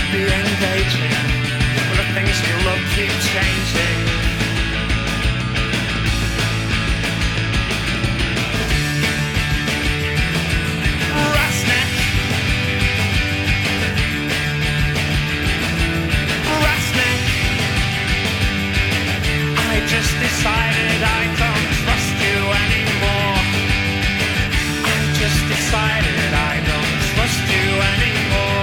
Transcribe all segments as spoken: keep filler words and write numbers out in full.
be engaging, but the things you love keep changing. Rasnik, Rasnik, I just decided I don't trust you anymore. I just decided I don't trust you anymore.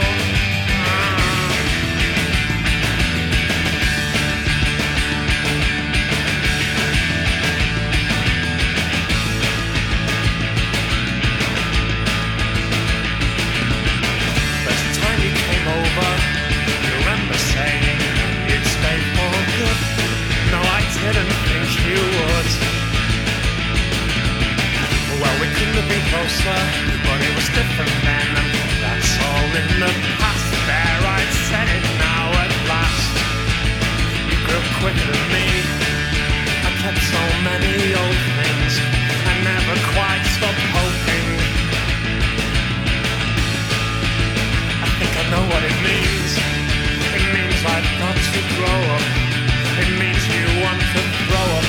Saying you'd stay for good. No, I didn't think you would. Well, we couldn't have been closer, but it was different then, and that's all in the past. There, I'd said it now at last. You grew quicker than me. I kept so many old things. I never quite stopped hoping. I think I know what it means. It means I've got to grow up. It means you want to grow up.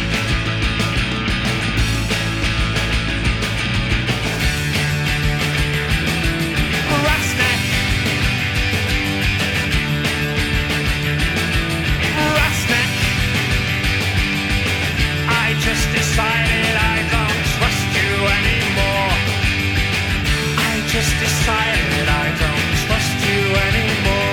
Rasnik, Rasnik, I just decided I don't trust you anymore. I just decided I don't trust you anymore.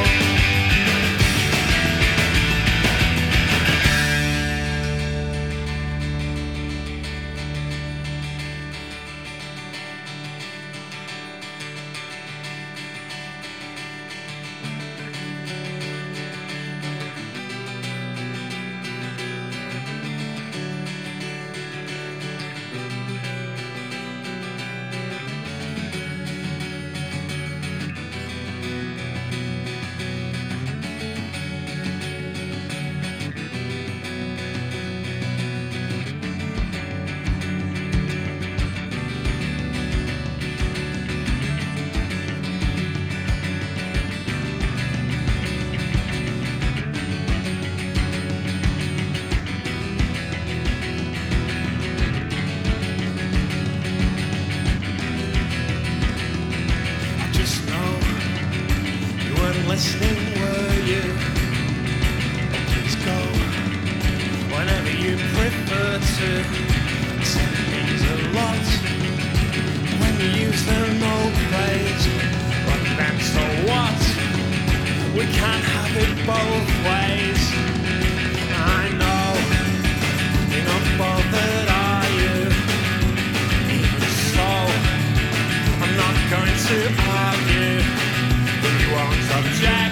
Listening, were you? Please go whenever you prefer to. It means a lot when you use them no praise. But then so what? We can't have it both ways. I know you're not bothered, are you? Even so, I'm not going to argue. You won't object.